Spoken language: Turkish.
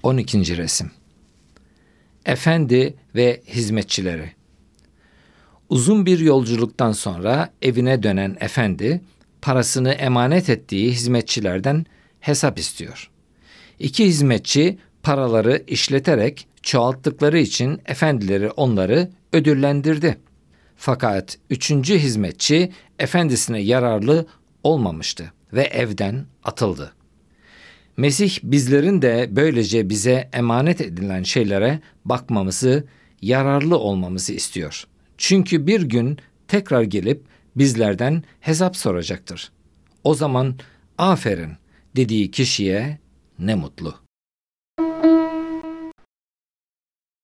12. resim. Efendi ve hizmetçileri. Uzun bir yolculuktan sonra evine dönen efendi, parasını emanet ettiği hizmetçilerden hesap istiyor. İki hizmetçi paraları işleterek çoğalttıkları için efendileri onları ödüllendirdi. Fakat üçüncü hizmetçi efendisine yararlı olmamıştı ve evden atıldı. Mesih bizlerin de böylece bize emanet edilen şeylere bakmamızı, yararlı olmamızı istiyor. Çünkü bir gün tekrar gelip bizlerden hesap soracaktır. O zaman aferin dediği kişiye ne mutlu.